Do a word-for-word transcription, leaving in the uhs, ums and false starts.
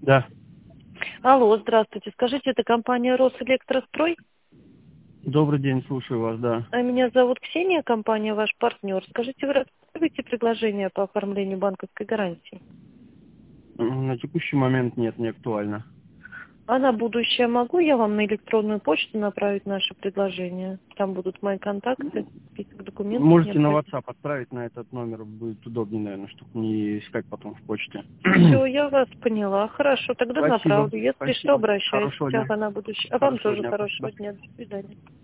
Да. Алло, здравствуйте. Скажите, это компания Росэлектрострой? Добрый день, слушаю вас, да. А меня зовут Ксения, компания ваш партнер. Скажите, вы рассматриваете предложение по оформлению банковской гарантии? М, На текущий момент нет, не актуально. А на будущее могу я вам на электронную почту направить наше предложение? Там будут мои контакты, список документов Можете на необходимых. WhatsApp отправить на этот номер, будет удобнее, наверное, чтобы не искать потом в почте. Все, я вас поняла. Хорошо, тогда Спасибо, направлю. Если что, спасибо. обращайтесь. Хорошего дня. Ага, на будущее. А вам Хорошего тоже дня, спасибо. хорошего дня. До свидания.